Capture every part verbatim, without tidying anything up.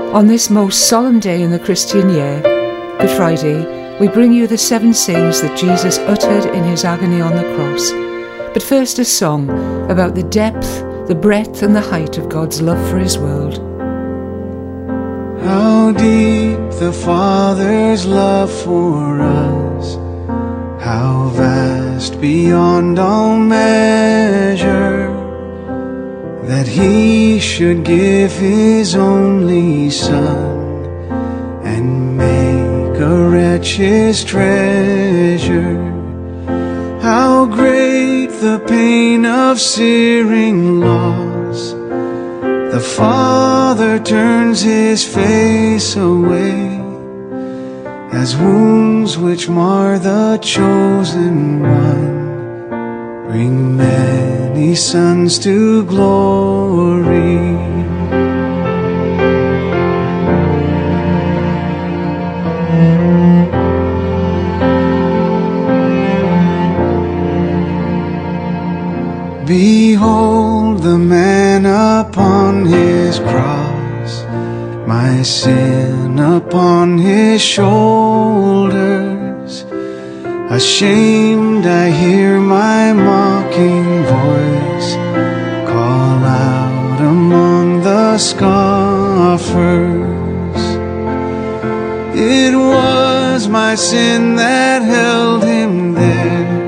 On this most solemn day in the Christian year, Good Friday, we bring you the seven sayings that Jesus uttered in his agony on the cross. But first a song about the depth, the breadth and the height of God's love for his world. How deep the Father's love for us, how vast beyond all measure, that he should give his only Son and make a wretch his treasure. How great the pain of searing loss, the Father turns his face away, as wounds which mar the chosen one bring many sons to glory. Behold the man upon his cross, my sin upon his shoulders. Ashamed I hear my mocking voice call out among the scoffers. It was my sin that held him there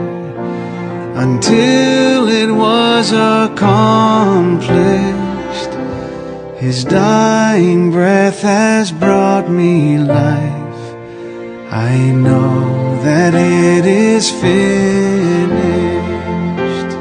until it was accomplished. His dying breath has brought me life. I know that it is finished.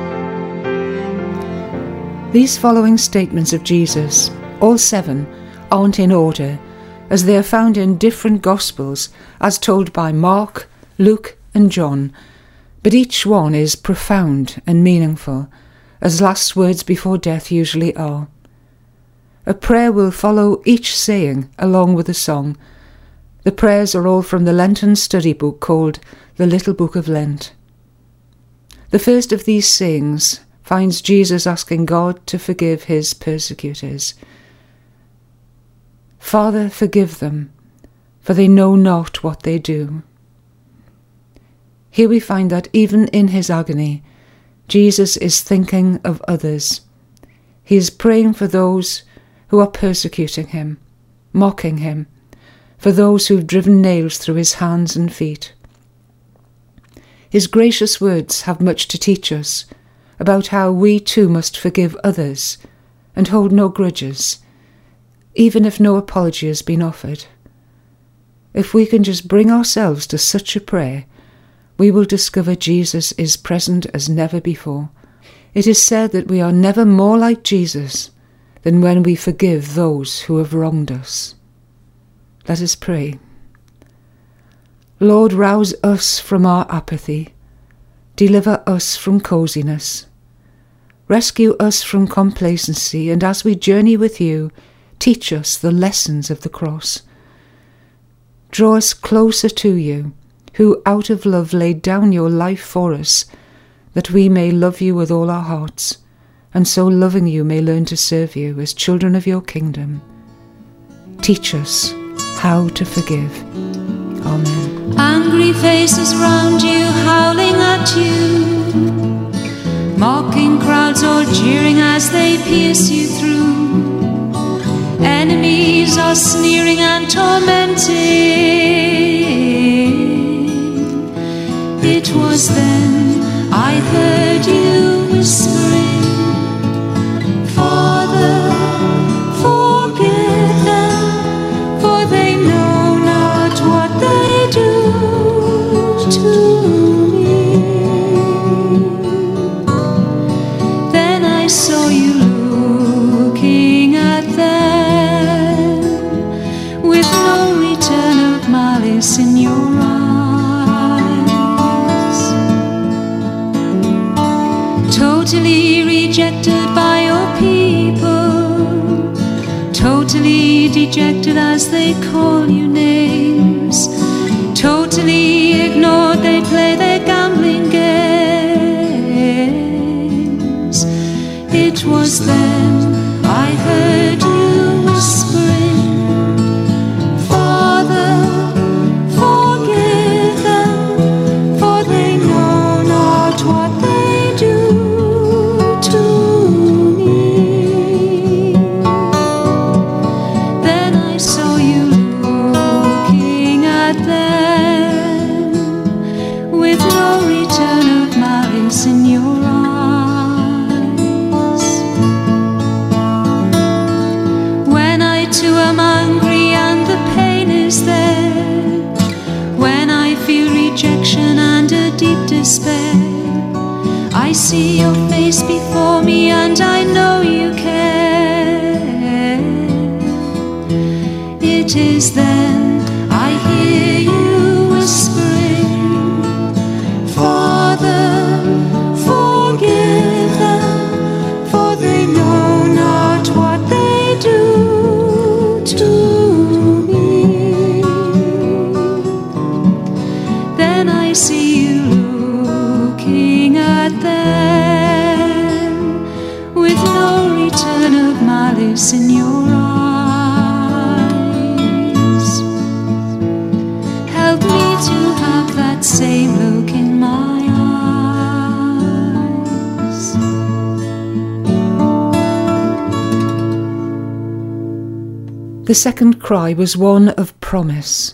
These following statements of Jesus, all seven, aren't in order, as they are found in different Gospels as told by Mark, Luke and John, but each one is profound and meaningful, as last words before death usually are. A prayer will follow each saying along with a song. The prayers are all from the Lenten study book called the Little Book of Lent. The first of these sayings finds Jesus asking God to forgive his persecutors. Father, forgive them, for they know not what they do. Here we find that even in his agony, Jesus is thinking of others. He is praying for those who are persecuting him, mocking him, for those who have driven nails through his hands and feet. His gracious words have much to teach us about how we too must forgive others and hold no grudges, even if no apology has been offered. If we can just bring ourselves to such a prayer, we will discover Jesus is present as never before. It is said that we are never more like Jesus than when we forgive those who have wronged us. Let us pray. Lord, rouse us from our apathy. Deliver us from coziness. Rescue us from complacency, and as we journey with you, teach us the lessons of the cross. Draw us closer to you, who out of love laid down your life for us, that we may love you with all our hearts, and so loving you may learn to serve you as children of your kingdom. Teach us how to forgive. Amen. Angry faces round you, howling at you, mocking crowds all jeering as they pierce you through. Enemies are sneering and tormenting. It was then I heard you whispering, Father, forgive them, for they know not what they do to me. Then I saw you looking at them with no return of malice in your eyes. Totally rejected by your people, totally dejected as they call you names, totally ignored, they play their gambling games. It was then I heard you whispering, despair. I see your face before me and I know you care. It is then I hear you whispering, Father, forgive them, for they know not what they do to me. Then I see you looking at them with no return of malice in your eyes. Help me to have that same look in my eyes. The second cry was one of promise.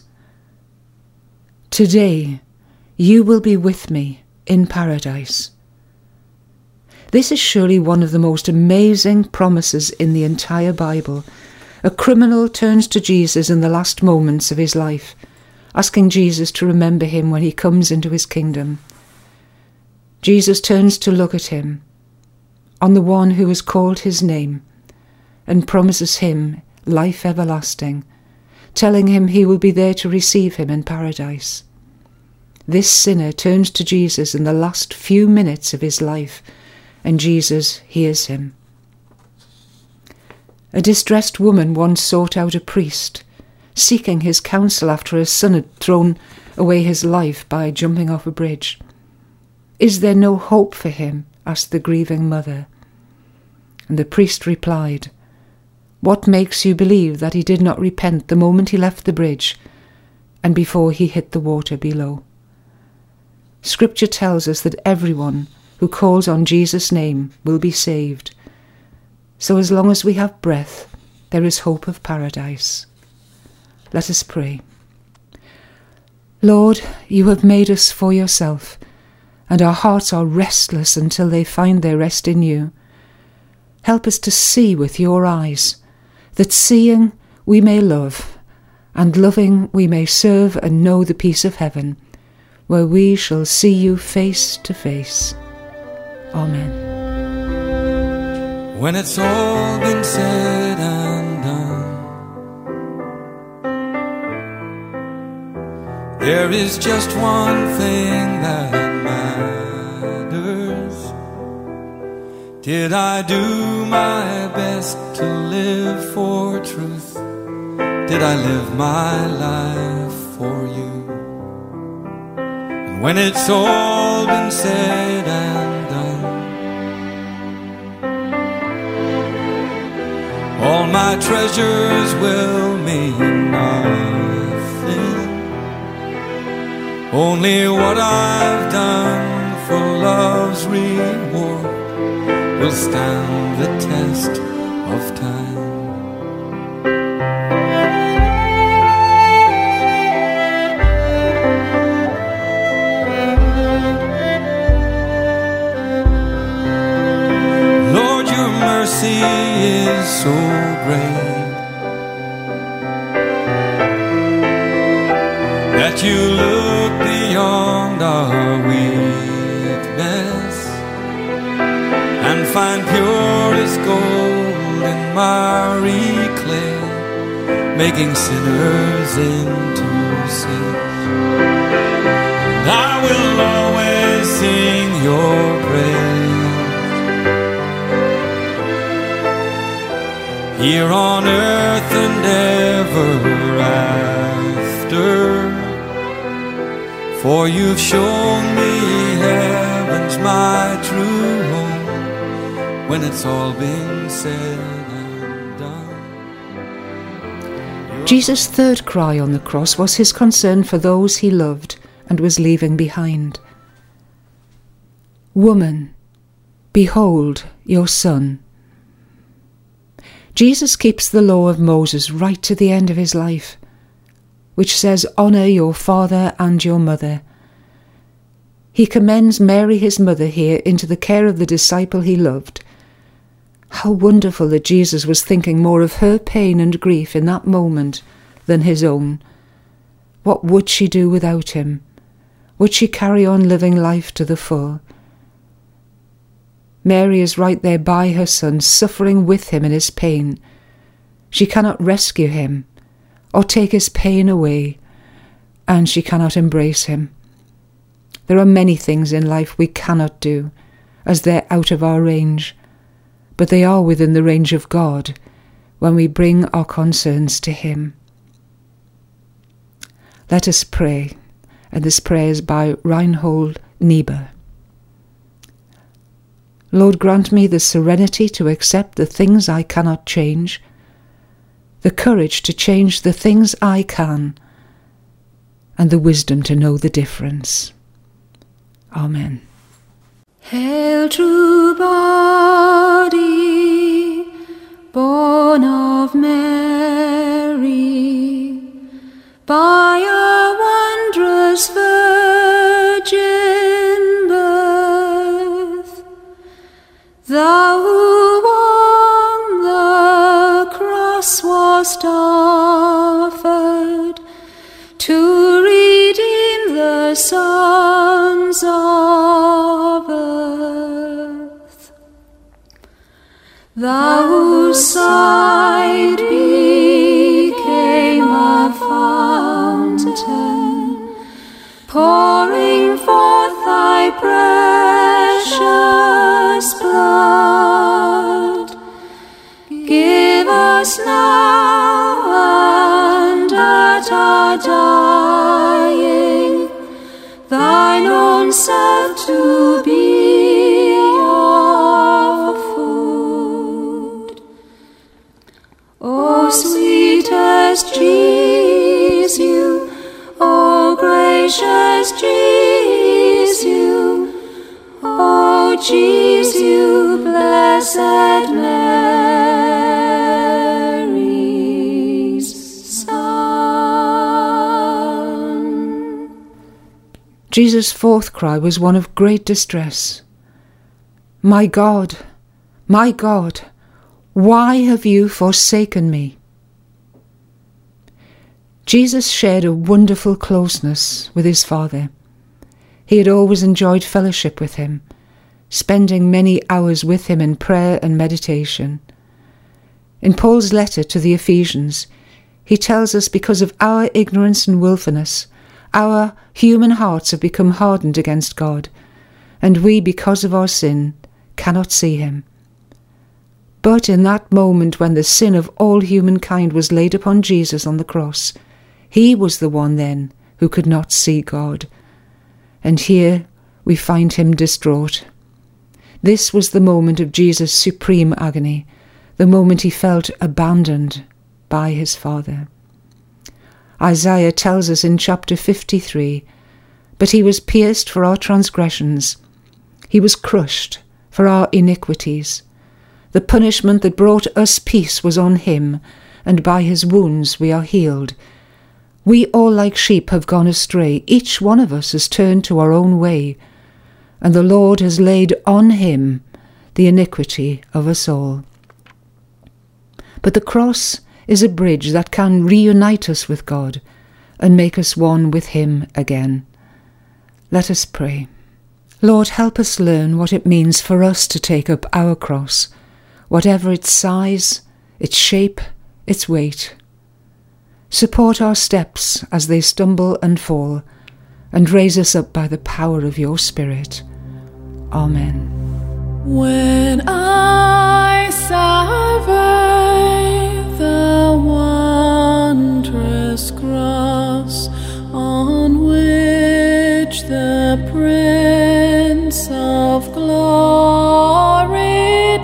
Today you will be with me in paradise. This is surely one of the most amazing promises in the entire Bible. A criminal turns to Jesus in the last moments of his life, asking Jesus to remember him when he comes into his kingdom. Jesus turns to look at him, on the one who has called his name, and promises him life everlasting, telling him he will be there to receive him in paradise. This sinner turns to Jesus in the last few minutes of his life, and Jesus hears him. A distressed woman once sought out a priest, seeking his counsel after her son had thrown away his life by jumping off a bridge. "Is there no hope for him?" asked the grieving mother. And the priest replied, "What makes you believe that he did not repent the moment he left the bridge and before he hit the water below?" Scripture tells us that everyone who calls on Jesus' name will be saved. So as long as we have breath, there is hope of paradise. Let us pray. Lord, you have made us for yourself, and our hearts are restless until they find their rest in you. Help us to see with your eyes, that seeing we may love, and loving we may serve and know the peace of heaven, where we shall see you face to face. Amen. When it's all been said and done, there is just one thing that matters. Did I do my best to live for truth? Did I live my life for you? And when it's all been said and done, all my treasures will mean nothing. Only what I've done for love's reward will stand the test of time. Lord, your mercy is so great that you look beyond our weakness and find purest gold in miry clay, making sinners into saints. And I will always sing your praise here on earth and ever after, for you've shown me heaven's my true home. When it's all been said and done. Jesus' third cry on the cross was his concern for those he loved and was leaving behind. Woman, behold your son. Jesus keeps the law of Moses right to the end of his life, which says, "Honour your father and your mother." He commends Mary, his mother, here into the care of the disciple he loved. How wonderful that Jesus was thinking more of her pain and grief in that moment than his own. What would she do without him? Would she carry on living life to the full? Mary is right there by her son, suffering with him in his pain. She cannot rescue him or take his pain away, and she cannot embrace him. There are many things in life we cannot do, as they're out of our range, but they are within the range of God when we bring our concerns to him. Let us pray, and this prayer is by Reinhold Niebuhr. Lord, grant me the serenity to accept the things I cannot change, the courage to change the things I can, and the wisdom to know the difference. Amen. Hail, true body, born of Mary, by a wondrous virgin birth, thou who on the cross wast offered to redeem the sons of earth. Thou whose side became a fountain, pouring forth thy precious blood, give us now and at our dying thine own self to be our food. O sweetest Jesus, O gracious Jesus, O Jesus, blessed Mary's Son. Jesus' fourth cry was one of great distress. My God, my God, why have you forsaken me? Jesus shared a wonderful closeness with his Father. He had always enjoyed fellowship with him, spending many hours with him in prayer and meditation. In Paul's letter to the Ephesians, he tells us because of our ignorance and willfulness, our human hearts have become hardened against God, and we, because of our sin, cannot see him. But in that moment when the sin of all humankind was laid upon Jesus on the cross, he was the one then who could not see God. And here we find him distraught. This was the moment of Jesus' supreme agony, the moment he felt abandoned by his Father. Isaiah tells us in chapter fifty-three, but he was pierced for our transgressions, he was crushed for our iniquities. The punishment that brought us peace was on him, and by his wounds we are healed. We all like sheep have gone astray, each one of us has turned to our own way, and the Lord has laid on him the iniquity of us all. But the cross is a bridge that can reunite us with God and make us one with him again. Let us pray. Lord, help us learn what it means for us to take up our cross, whatever its size, its shape, its weight. Support our steps as they stumble and fall, and raise us up by the power of your Spirit. Amen. When I survey the wondrous cross on which the Prince of Glory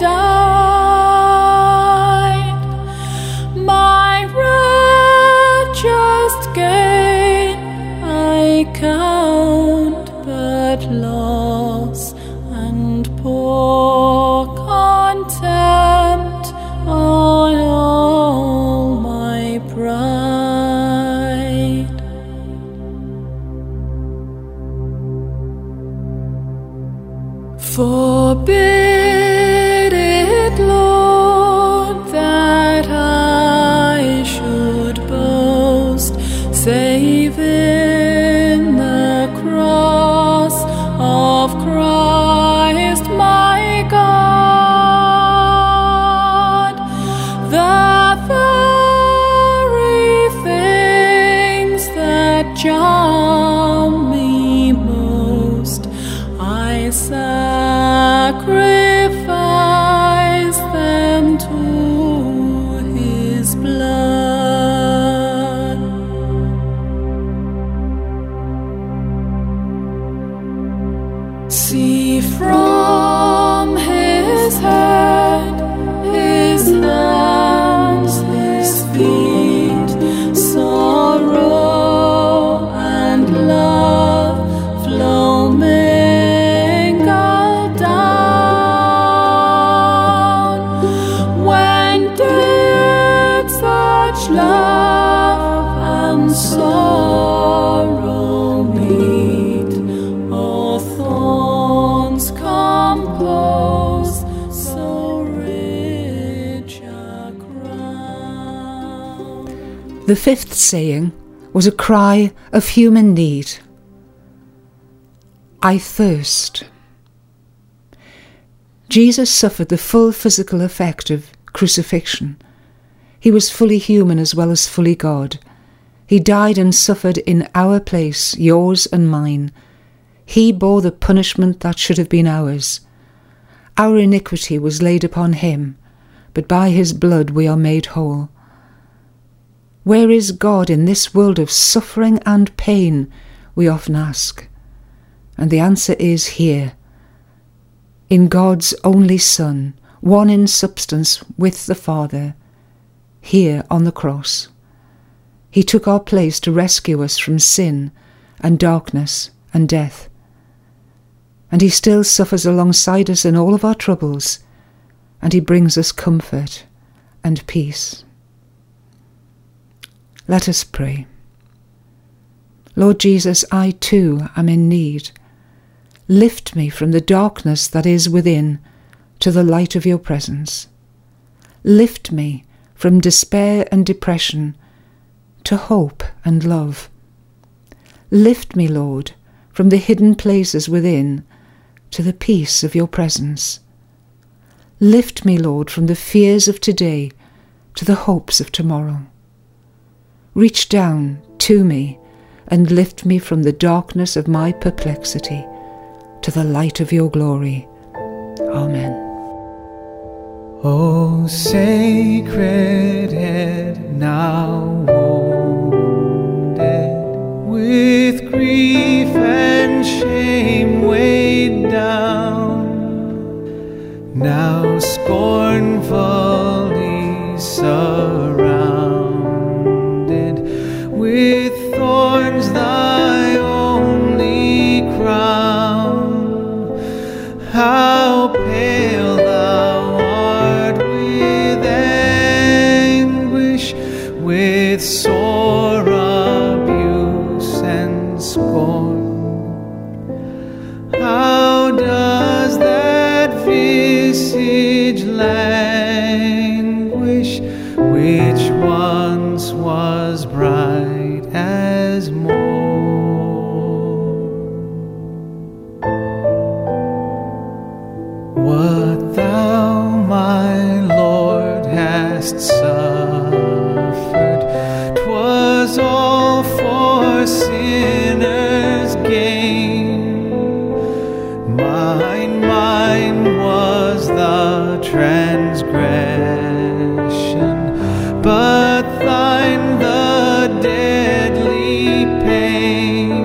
died, my just gain I count but loss, and poor content The fifth saying was a cry of human need. I thirst. Jesus suffered the full physical effect of crucifixion. He was fully human as well as fully God. He died and suffered in our place, yours and mine. He bore the punishment that should have been ours. Our iniquity was laid upon him, but by his blood we are made whole. Where is God in this world of suffering and pain, we often ask? And the answer is here, in God's only Son, one in substance with the Father, here on the cross. He took our place to rescue us from sin and darkness and death. And he still suffers alongside us in all of our troubles, and he brings us comfort and peace. Let us pray. Lord Jesus, I too am in need. Lift me from the darkness that is within to the light of your presence. Lift me from despair and depression to hope and love. Lift me, Lord, from the hidden places within to the peace of your presence. Lift me, Lord, from the fears of today to the hopes of tomorrow. Reach down to me and lift me from the darkness of my perplexity to the light of your glory. Amen. O sacred head, now wounded, with grief and shame weighed down, now scornfully surrounded, with thorns thy only crown. How pale thou art with anguish, with sore abuse and scorn. How does that visage languish, which once was bright as morn? What thou, my Lord, hast suffered, 'twas all for sinners' gain. Mine, mine was the transgression, but thine the deadly pain.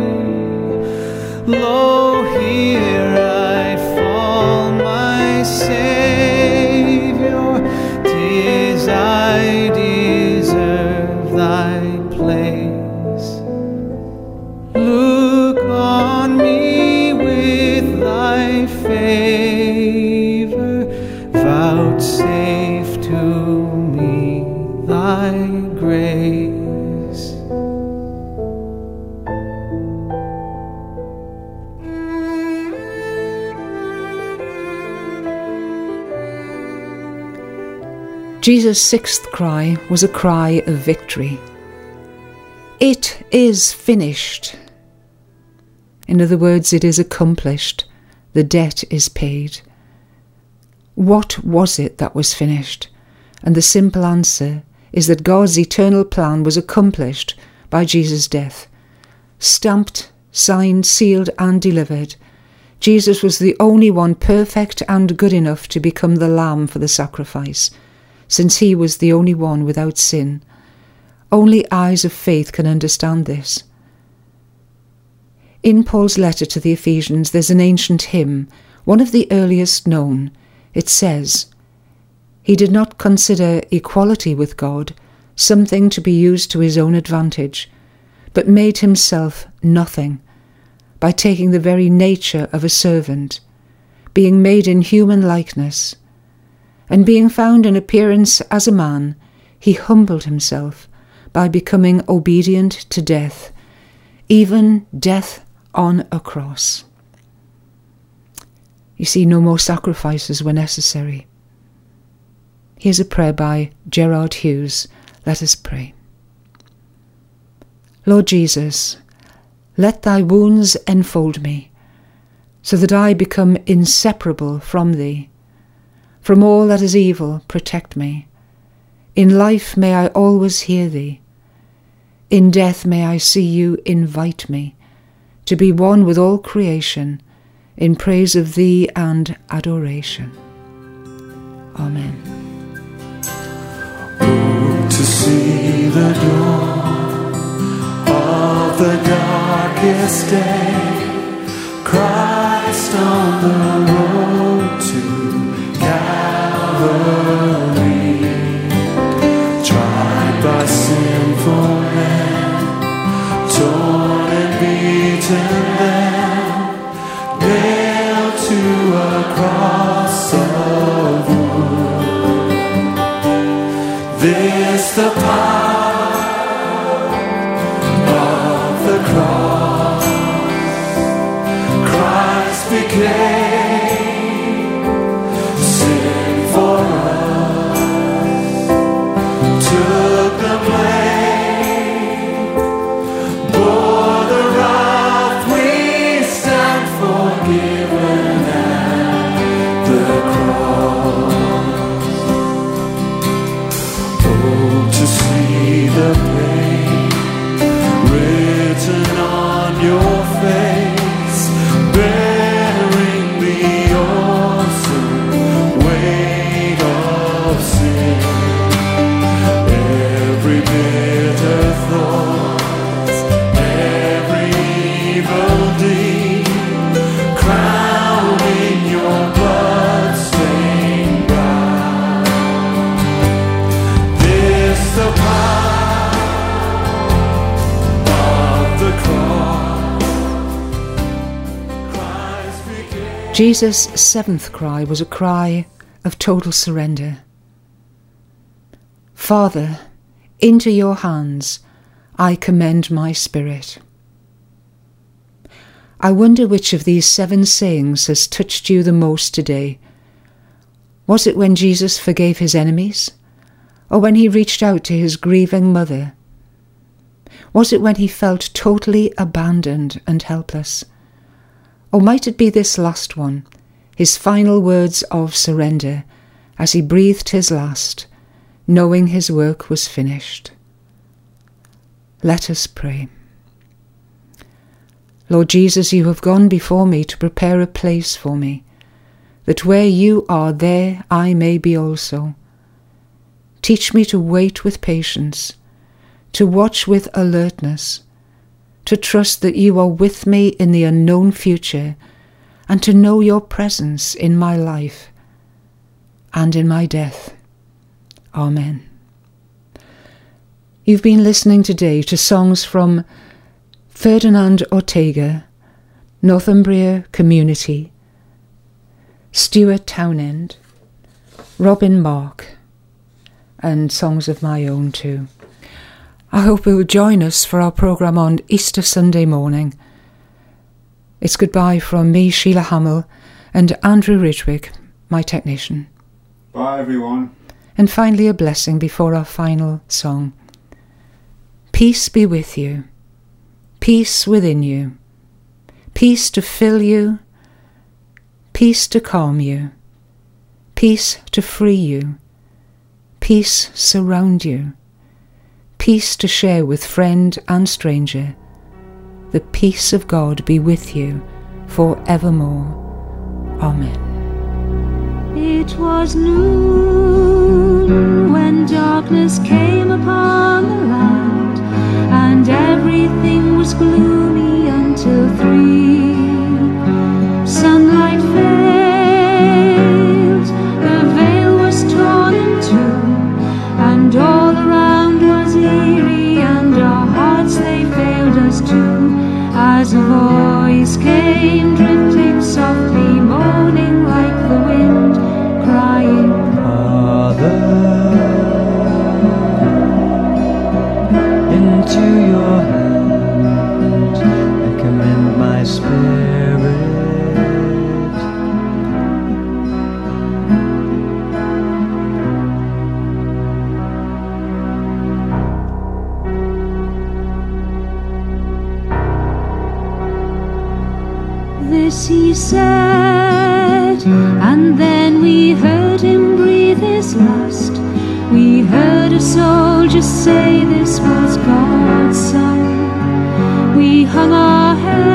Lo, here I fall, my Saviour, 'tis I deserve thy place. Look on me with thy favour, vouchsafe to me thy grace. Jesus' sixth cry was a cry of victory. It is finished. In other words, it is accomplished. The debt is paid. What was it that was finished? And the simple answer is that God's eternal plan was accomplished by Jesus' death. Stamped, signed, sealed and delivered, Jesus was the only one perfect and good enough to become the lamb for the sacrifice, since he was the only one without sin. Only eyes of faith can understand this. In Paul's letter to the Ephesians, there's an ancient hymn, one of the earliest known. It says, "He did not consider equality with God something to be used to his own advantage, but made himself nothing by taking the very nature of a servant, being made in human likeness. And being found in appearance as a man, he humbled himself by becoming obedient to death, even death on a cross." You see, no more sacrifices were necessary. Here's a prayer by Gerard Hughes. Let us pray. Lord Jesus, let thy wounds enfold me, so that I become inseparable from thee. From all that is evil, protect me. In life may I always hear thee. In death may I see you invite me to be one with all creation in praise of thee and adoration. Amen. Oh, to see the dawn of the darkest day, Christ on the road to Calvary, tried by sinful men, torn and beaten them, nailed to a cross of wood. This the power of the cross. Christ became sin for us, took the blame, bore the wrath. We stand forgiven at the cross. Oh, to see the pain written on your face, bearing the awesome weight of sin. Every bitter thought, every evil deed, crowning your blood-stained brow. This the power of the cross. Christ became. Jesus' seventh cry was a cry of total surrender. Father, into your hands I commend my spirit. I wonder which of these seven sayings has touched you the most today. Was it when Jesus forgave his enemies, or when he reached out to his grieving mother? Was it when he felt totally abandoned and helpless? Or might it be this last one, his final words of surrender as he breathed his last, knowing his work was finished? Let us pray. Lord Jesus, you have gone before me to prepare a place for me, that where you are, there I may be also. Teach me to wait with patience, to watch with alertness, to trust that you are with me in the unknown future, and to know your presence in my life and in my death. Amen. You've been listening today to songs from Ferdinand Ortega, Northumbria Community, Stuart Townend, Robin Mark, and songs of my own too. I hope you'll join us for our programme on Easter Sunday morning. It's goodbye from me, Sheila Hamill, and Andrew Ridgwick, my technician. Bye everyone. And finally a blessing before our final song. Peace be with you, peace within you, peace to fill you, peace to calm you, peace to free you, peace surround you, peace to share with friend and stranger. The peace of God be with you for evermore. Amen. It was noon when darkness came upon the land, and everything was gloomy until three. Sunlight failed, the veil was torn in two, and all around was eerie, and our hearts they failed us too, as a voice came drifting softly, moaning like the wind, crying, Father, into your hand I commend my spirit. he said, and then we heard him breathe his last. We heard a soldier say this was God's son. We hung our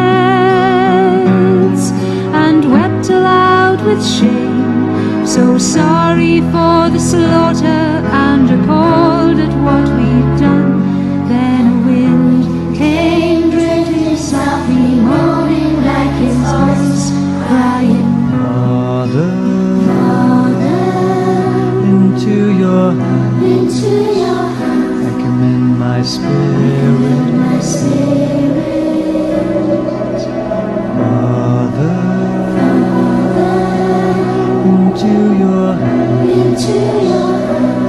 heads and wept aloud with shame, so sorry for the slaughter, and recalled at what we'd done. Then a wind came drifting softly, moaning like his voice, crying, Father, Father, into your hand into your hand I commend my spirit. my spirit. Father, into your hand Into your hand